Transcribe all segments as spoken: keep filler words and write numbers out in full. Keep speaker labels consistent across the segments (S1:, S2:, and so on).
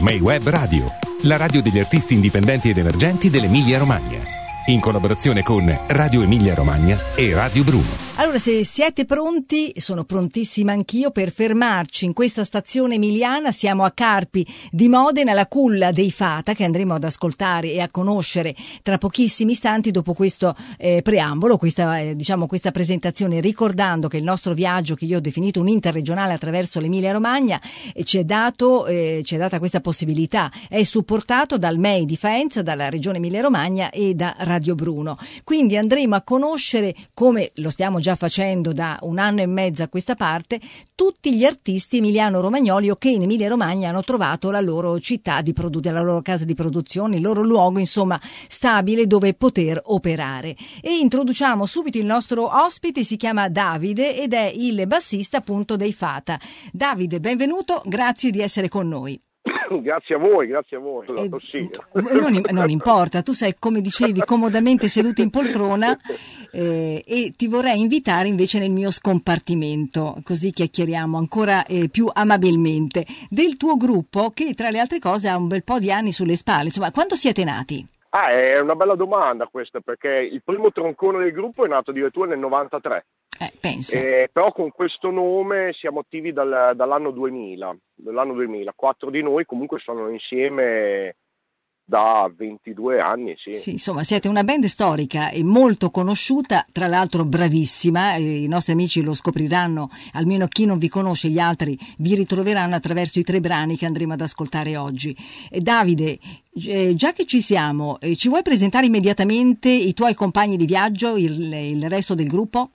S1: May Web Radio, la radio degli artisti indipendenti ed emergenti dell'Emilia Romagna, in collaborazione con Radio Emilia Romagna e Radio Bruno.
S2: Allora, se siete pronti, sono prontissima anch'io per fermarci in questa stazione emiliana. Siamo a Carpi di Modena, la culla dei Fata, che andremo ad ascoltare e a conoscere tra pochissimi istanti dopo questo eh, preambolo, questa, eh, diciamo, questa presentazione, ricordando che il nostro viaggio, che io ho definito un interregionale attraverso l'Emilia Romagna, eh, ci è dato, eh, ci è data questa possibilità, è supportato dal M E I di Faenza, dalla Regione Emilia Romagna e da Radio Bruno. Quindi andremo a conoscere, come lo stiamo già facendo da un anno e mezzo a questa parte, tutti gli artisti emiliano-romagnoli o che in Emilia Romagna hanno trovato la loro città di produ- la loro casa di produzione, il loro luogo insomma stabile dove poter operare. E introduciamo subito il nostro ospite, si chiama Davide ed è il bassista appunto dei Fata. Davide, benvenuto, grazie di essere con noi.
S3: Grazie a voi, grazie a voi. Eh,
S2: non, non importa, tu sei, come dicevi, comodamente seduto in poltrona eh, e ti vorrei invitare invece nel mio scompartimento, così chiacchieriamo ancora eh, più amabilmente del tuo gruppo, che tra le altre cose ha un bel po' di anni sulle spalle. Insomma, quando siete nati?
S3: Ah, è una bella domanda questa, perché il primo troncone del gruppo è nato addirittura nel novantatré.
S2: Eh, pensa.
S3: Eh, però con questo nome siamo attivi dal, dall'anno duemila, dall'anno duemila. Quattro di noi comunque sono insieme da ventidue anni, sì.
S2: Sì, insomma, siete una band storica e molto conosciuta, tra l'altro bravissima. I nostri amici lo scopriranno, almeno chi non vi conosce, gli altri vi ritroveranno attraverso i tre brani che andremo ad ascoltare oggi. Eh, Davide, eh, già che ci siamo, eh, ci vuoi presentare immediatamente i tuoi compagni di viaggio, il, il resto del gruppo?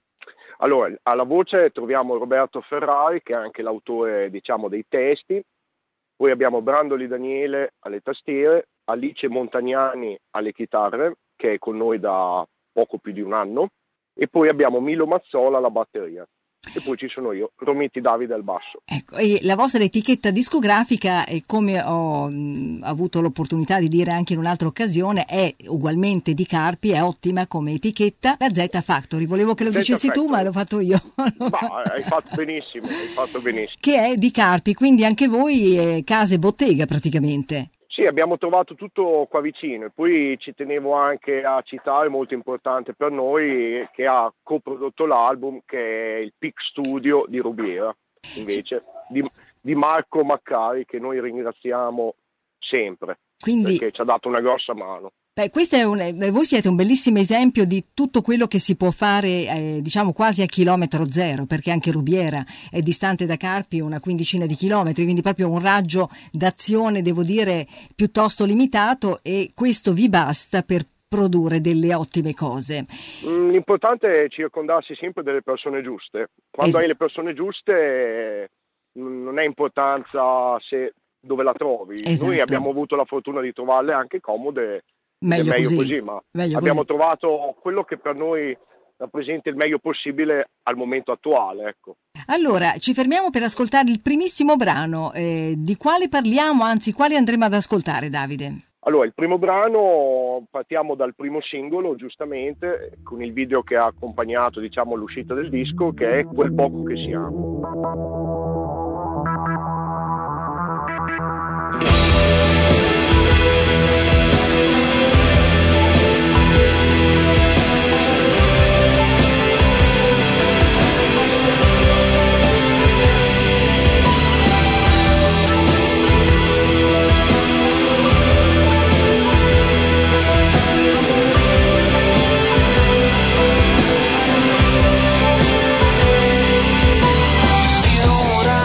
S3: Allora, alla voce troviamo Roberto Ferrari, che è anche l'autore, diciamo, dei testi. Poi abbiamo Brandoli Daniele alle tastiere, Alice Montagnani alle chitarre, che è con noi da poco più di un anno. E poi abbiamo Milo Mazzola alla batteria. E poi ci sono io, Romiti Davide al basso.
S2: Ecco, e la vostra etichetta discografica, e come ho mh, avuto l'opportunità di dire anche in un'altra occasione, è ugualmente di Carpi, è ottima come etichetta, la Z Factory. Volevo che lo
S3: Z
S2: dicessi
S3: Factory.
S2: Tu, ma l'ho fatto io.
S3: Ma hai fatto benissimo, hai fatto benissimo.
S2: Che è di Carpi, quindi anche voi eh, casa e bottega praticamente.
S3: Sì, abbiamo trovato tutto qua vicino e poi ci tenevo anche a citare, molto importante per noi, che ha coprodotto l'album, che è il Peak Studio di Rubiera, invece, di, di Marco Maccari, che noi ringraziamo sempre,
S2: Quindi,
S3: perché ci ha dato una grossa mano.
S2: Beh, questo è un, voi siete un bellissimo esempio di tutto quello che si può fare, eh, diciamo quasi a chilometro zero, perché anche Rubiera è distante da Carpi una quindicina di chilometri, quindi proprio un raggio d'azione, devo dire, piuttosto limitato, e questo vi basta per produrre delle ottime cose.
S3: L'importante è circondarsi sempre delle persone giuste. Quando esatto. hai le persone giuste non è importanza se dove la trovi. Esatto. Noi abbiamo avuto la fortuna di trovarle anche comode.
S2: Meglio,
S3: è meglio
S2: così,
S3: così ma
S2: meglio
S3: abbiamo
S2: così.
S3: trovato quello che per noi rappresenta il meglio possibile al momento attuale, ecco.
S2: Allora, ci fermiamo per ascoltare il primissimo brano. Eh, di quale parliamo, anzi, quale andremo ad ascoltare, Davide?
S3: Allora, il primo brano, partiamo dal primo singolo, giustamente, con il video che ha accompagnato, diciamo, l'uscita del disco, che è Quel poco che siamo.
S4: Ora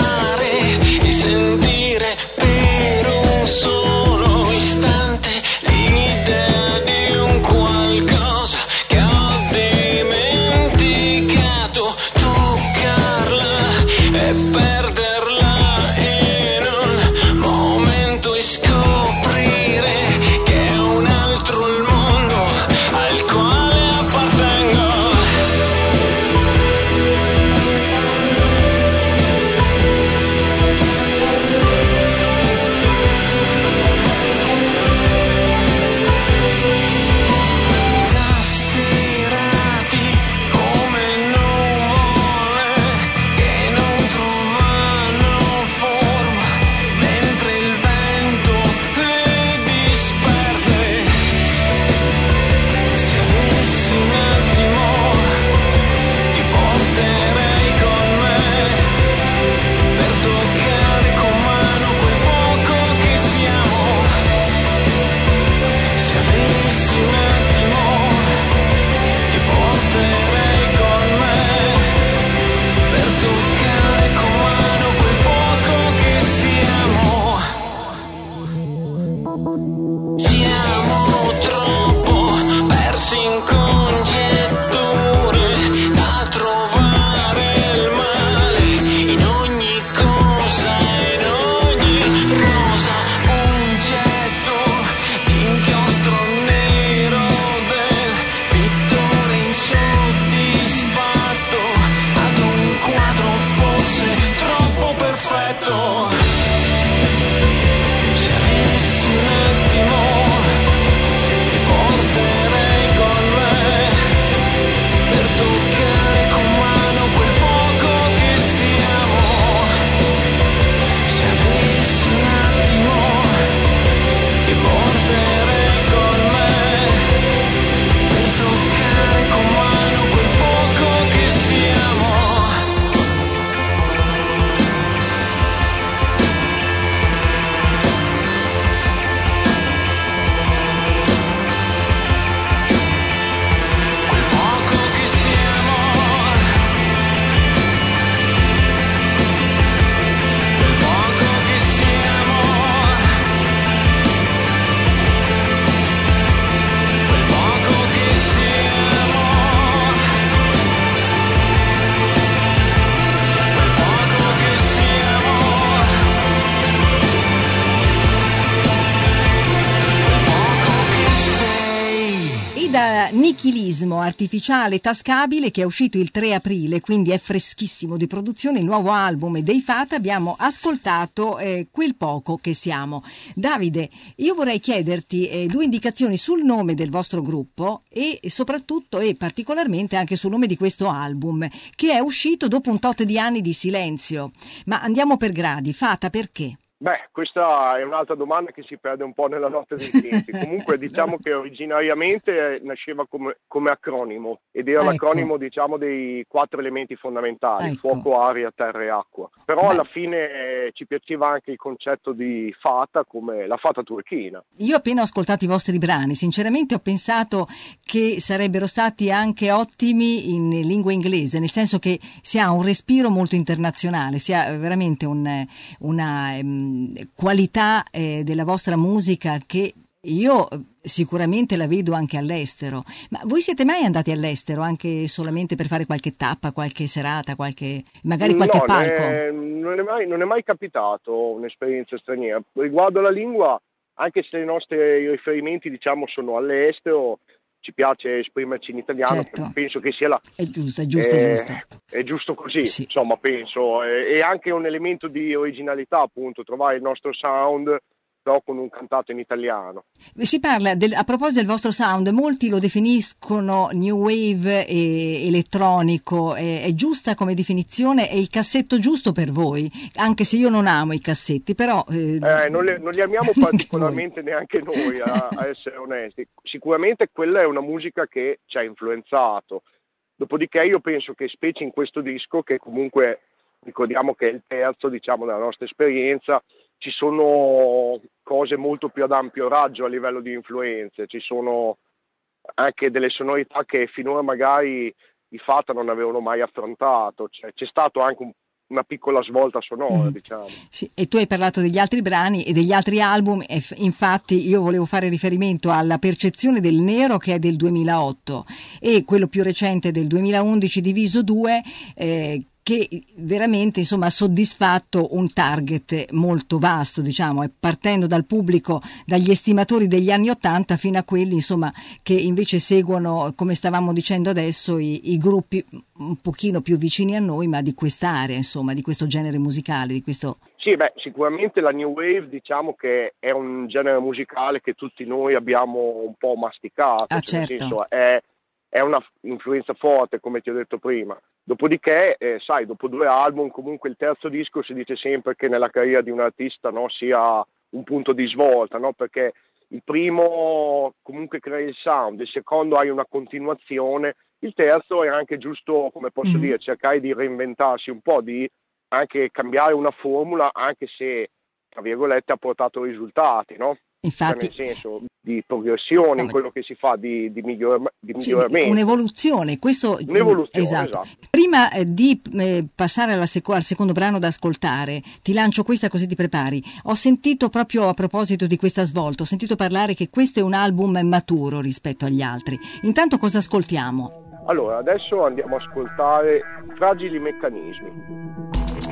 S2: Nichilismo artificiale tascabile, che è uscito il tre aprile, quindi è freschissimo di produzione, il nuovo album dei Fata. Abbiamo ascoltato eh, Quel poco che siamo. Davide, io vorrei chiederti eh, due indicazioni sul nome del vostro gruppo e soprattutto e particolarmente anche sul nome di questo album, che è uscito dopo un tot di anni di silenzio. Ma andiamo per gradi. Fata, perché?
S3: Beh, questa è un'altra domanda che si perde un po' nella notte dei tempi. Comunque diciamo che originariamente nasceva come, come acronimo ed era ecco. l'acronimo diciamo dei quattro elementi fondamentali, ecco. fuoco, aria, terra e acqua. Però Beh. alla fine eh, ci piaceva anche il concetto di fata come la fata turchina.
S2: Io appena ho ascoltato i vostri brani, sinceramente ho pensato che sarebbero stati anche ottimi in lingua inglese, nel senso che si ha un respiro molto internazionale, si ha veramente un, una... Um, qualità eh, della vostra musica che io sicuramente la vedo anche all'estero. Ma voi siete mai andati all'estero anche solamente per fare qualche tappa, qualche serata, qualche magari qualche
S3: no,
S2: palco?
S3: Ne, non, è mai, non è mai capitato un'esperienza straniera. Riguardo alla lingua, anche se i nostri riferimenti diciamo sono all'estero, ci piace esprimerci in italiano, certo. penso che sia la...
S2: È giusto, è giusto, è giusto.
S3: È giusto così,
S2: sì.
S3: insomma, penso. E anche un elemento di originalità, appunto, trovare il nostro sound, però con un cantato in italiano.
S2: Si parla, del, a proposito del vostro sound, molti lo definiscono new wave e elettronico, è, è giusta come definizione? È il cassetto giusto per voi? Anche se io non amo i cassetti, però... Eh,
S3: eh, non, li, non li amiamo particolarmente neanche noi, a, a essere onesti. Sicuramente quella è una musica che ci ha influenzato. Dopodiché io penso che specie in questo disco, che comunque ricordiamo che è il terzo, diciamo, della nostra esperienza, ci sono cose molto più ad ampio raggio a livello di influenze, ci sono anche delle sonorità che finora magari i Fata non avevano mai affrontato, cioè, c'è stato anche un, una piccola svolta sonora, mm. diciamo.
S2: Sì, e tu hai parlato degli altri brani e degli altri album, e f- infatti io volevo fare riferimento alla Percezione del Nero, che è del duemilaotto, e quello più recente del duemilaundici, Diviso due, eh, che veramente insomma ha soddisfatto un target molto vasto, diciamo, partendo dal pubblico, dagli estimatori degli anni Ottanta fino a quelli insomma che invece seguono, come stavamo dicendo adesso, i, i gruppi un pochino più vicini a noi, ma di quest'area, insomma, di questo genere musicale, di questo...
S3: Sì, beh, sicuramente la New Wave diciamo che è un genere musicale che tutti noi abbiamo un po' masticato,
S2: ah,
S3: cioè,
S2: certo.
S3: nel senso è, è una influenza forte, come ti ho detto prima. Dopodiché, eh, sai, dopo due album, comunque il terzo disco si dice sempre che nella carriera di un artista, no, sia un punto di svolta, no? Perché il primo comunque crea il sound, il secondo hai una continuazione, il terzo è anche giusto, come posso mm-hmm. dire, cercare di reinventarsi un po', di anche cambiare una formula, anche se, tra virgolette, ha portato risultati, no?
S2: Infatti,
S3: cioè nel senso di progressione, no, in quello che si fa di, di, miglior, di miglioramento.
S2: Sì, un'evoluzione, questo
S3: un'evoluzione,
S2: esatto.
S3: esatto.
S2: Prima eh, di eh, passare alla seco- al secondo brano da ascoltare, ti lancio questa così ti prepari. Ho sentito proprio a proposito di questa svolta, ho sentito parlare che questo è un album maturo rispetto agli altri. Intanto cosa ascoltiamo?
S3: Allora, adesso andiamo a ascoltare Fragili Meccanismi.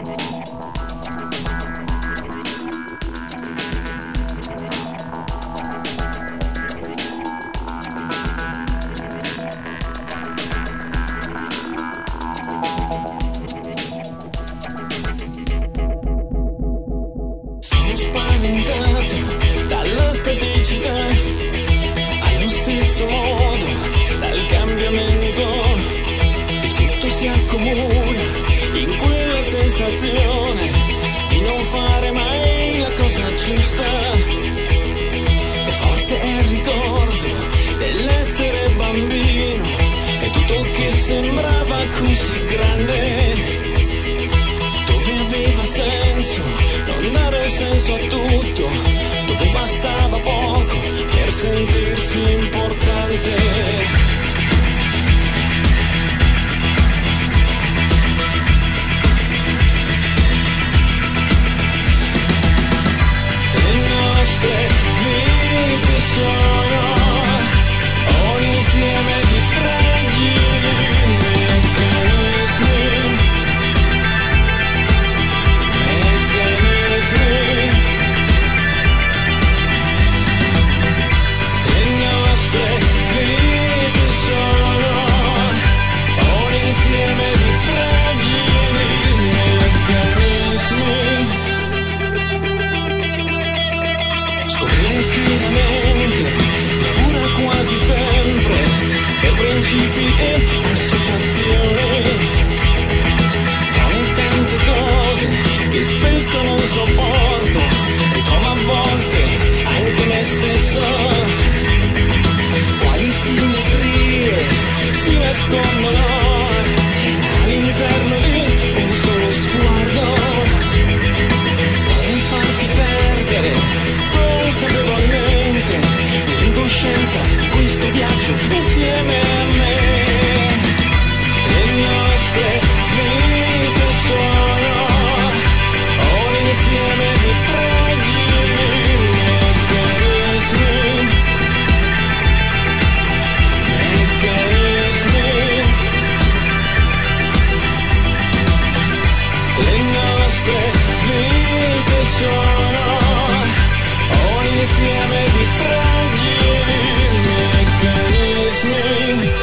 S4: Spaventato dalla staticità, allo stesso modo dal cambiamento, e tutto si accumula in quella sensazione di non fare mai la cosa giusta. E forte è il ricordo dell'essere bambino e tutto che sembrava così grande, aveva senso non dare senso a tutto, dove bastava poco per sentirsi importante. Le nostre vite sono un insieme di fragili meccanismi. Le nostre vite principi e associazioni, tra le tante cose che spesso non sopporto e come a volte anche me stesso, quali simmetrie si nascondono all'interno di un solo sguardo, come farti perdere consapevolmente l'incoscienza, questo viaggio insieme a me. Le nostre vite sono un insieme di fragili meccanismi, meccanismi. Le nostre vite sono un insieme di fragili meccanismi.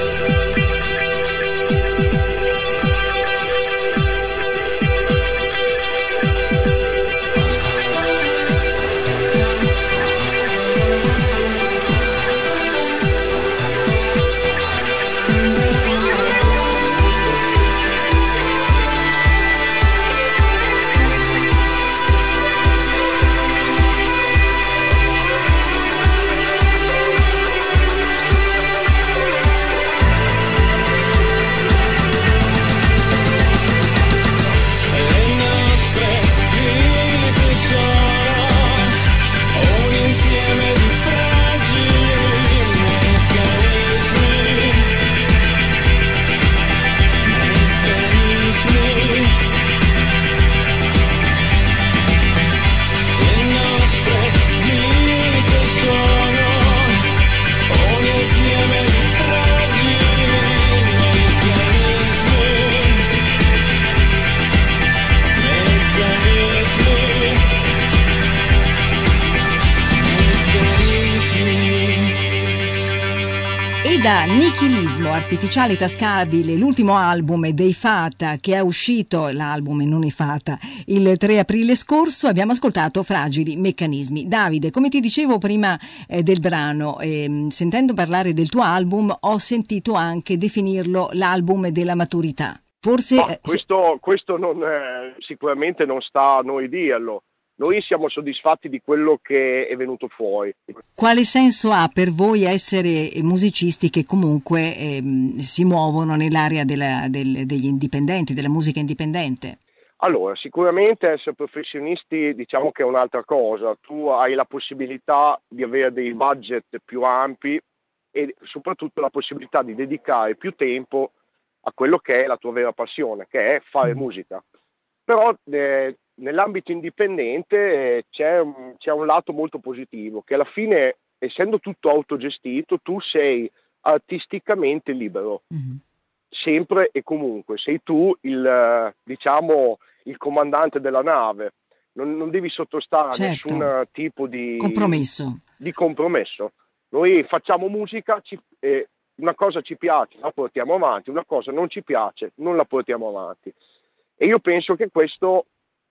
S2: Da Nichilismo artificiale tascabile, l'ultimo album dei Fata che è uscito, l'album non è Fata, il tre aprile scorso, abbiamo ascoltato Fragili Meccanismi. Davide, come ti dicevo prima eh, del brano, eh, sentendo parlare del tuo album, ho sentito anche definirlo l'album della maturità. Forse
S3: no, questo, questo non, eh, sicuramente non sta a noi dirlo. Noi siamo soddisfatti di quello che è venuto fuori.
S2: Quale senso ha per voi essere musicisti che comunque ehm, si muovono nell'area della, del, degli indipendenti, della musica indipendente?
S3: Allora, sicuramente essere professionisti diciamo che è un'altra cosa. Tu hai la possibilità di avere dei budget più ampi e soprattutto la possibilità di dedicare più tempo a quello che è la tua vera passione, che è fare mm. musica. Però eh, nell'ambito indipendente eh, c'è, un, c'è un lato molto positivo, che alla fine, essendo tutto autogestito, tu sei artisticamente libero, mm-hmm. sempre e comunque. Sei tu il, diciamo, il comandante della nave, non, non devi sottostare a
S2: certo.
S3: nessun tipo di
S2: compromesso.
S3: di compromesso. Noi facciamo musica, ci, eh, una cosa ci piace, la portiamo avanti, una cosa non ci piace, non la portiamo avanti. E io penso che questo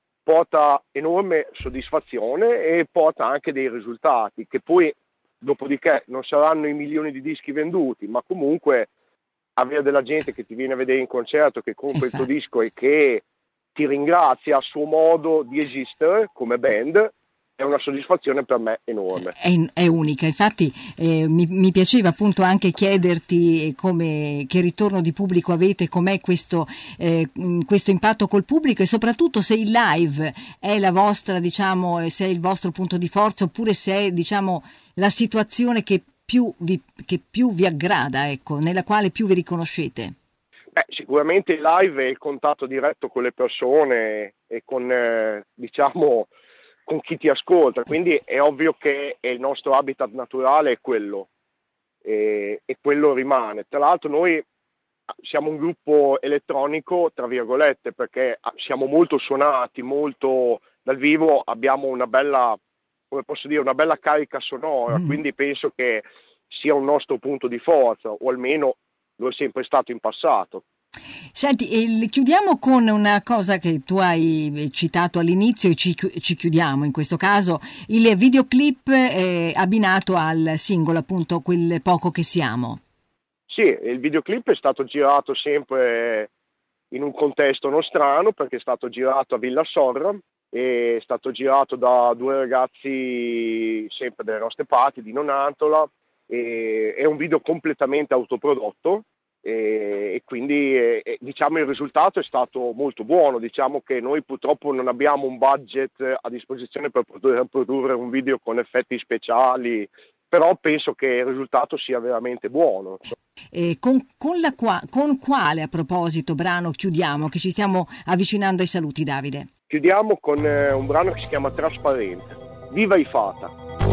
S3: porta enorme soddisfazione e porta anche dei risultati che poi dopodiché non saranno i milioni di dischi venduti, ma comunque avere della gente che ti viene a vedere in concerto, che compra il tuo disco e che ti ringrazia a suo modo di esistere come band, è una soddisfazione per me enorme.
S2: È, è unica, infatti eh, mi, mi piaceva appunto anche chiederti come, che ritorno di pubblico avete, com'è questo, eh, questo impatto col pubblico e soprattutto se il live è la vostra, diciamo, se è il vostro punto di forza oppure se è, diciamo, la situazione che più vi, che più vi aggrada, ecco, nella quale più vi riconoscete.
S3: Beh, sicuramente il live è il contatto diretto con le persone e con, eh, diciamo, con chi ti ascolta, quindi è ovvio che il nostro habitat naturale è quello e, e quello rimane. Tra l'altro noi siamo un gruppo elettronico tra virgolette perché siamo molto suonati, molto dal vivo, abbiamo una bella, come posso dire, una bella carica sonora, mm. quindi penso che sia un nostro punto di forza, o almeno lo è sempre stato in passato.
S2: Senti, eh, chiudiamo con una cosa che tu hai citato all'inizio e ci, ci chiudiamo in questo caso, il videoclip eh, abbinato al singolo, appunto, Quel poco che siamo.
S3: Sì, il videoclip è stato girato sempre in un contesto nostrano, perché è stato girato a Villa Sorra, è stato girato da due ragazzi sempre delle nostre parti, di Nonantola, e è un video completamente autoprodotto, e, e quindi e, diciamo il risultato è stato molto buono. Diciamo che noi purtroppo non abbiamo un budget a disposizione per poter produrre un video con effetti speciali, però penso che il risultato sia veramente buono.
S2: E con, con, la qua, con quale, a proposito, brano chiudiamo, che ci stiamo avvicinando ai saluti, Davide?
S3: Chiudiamo con eh, un brano che si chiama Trasparente. Viva i Fata!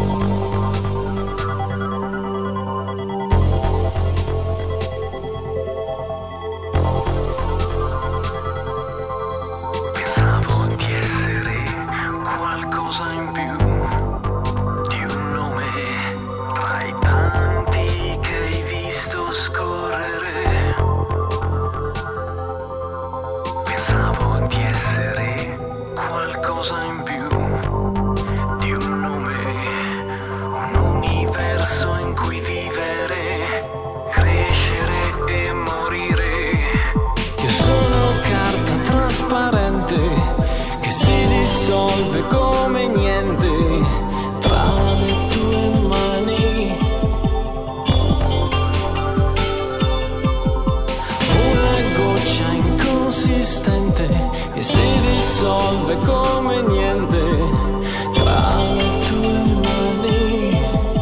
S4: Come niente tra le tue mani, una goccia inconsistente che si dissolve come niente tra le tue mani.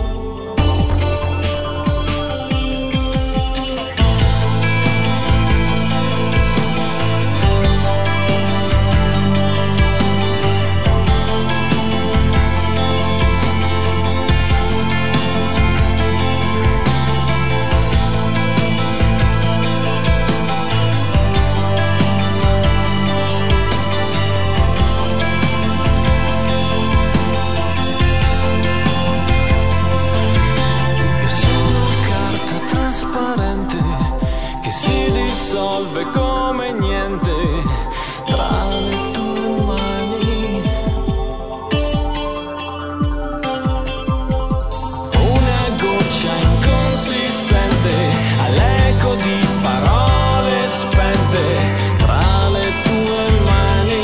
S4: Come niente tra le tue mani, una goccia inconsistente all'eco di parole spente tra le tue mani,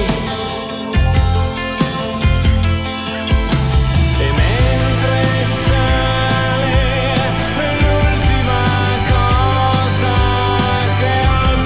S4: e mentre sale l'ultima cosa che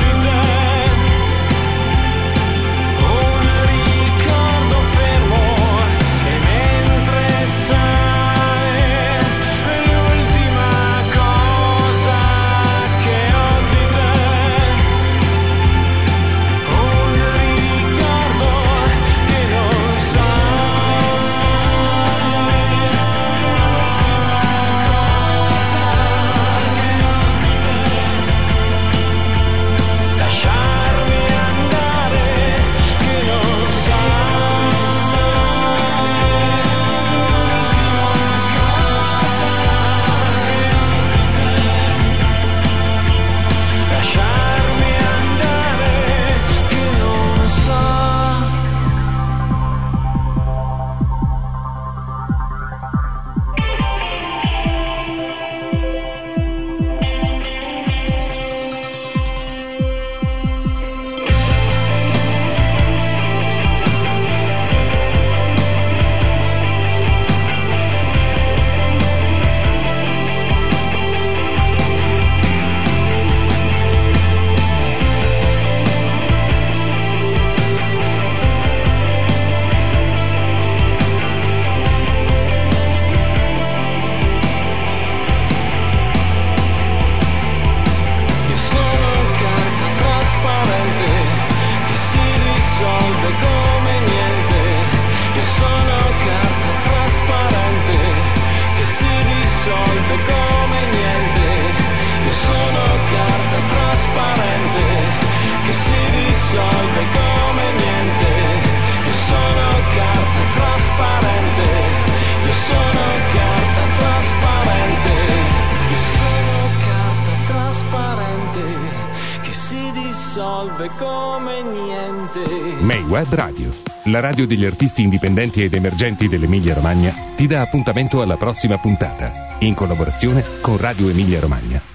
S4: come niente.
S1: May Web Radio, la radio degli artisti indipendenti ed emergenti dell'Emilia Romagna, ti dà appuntamento alla prossima puntata, in collaborazione con Radio Emilia Romagna.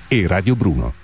S1: e Radio Bruno.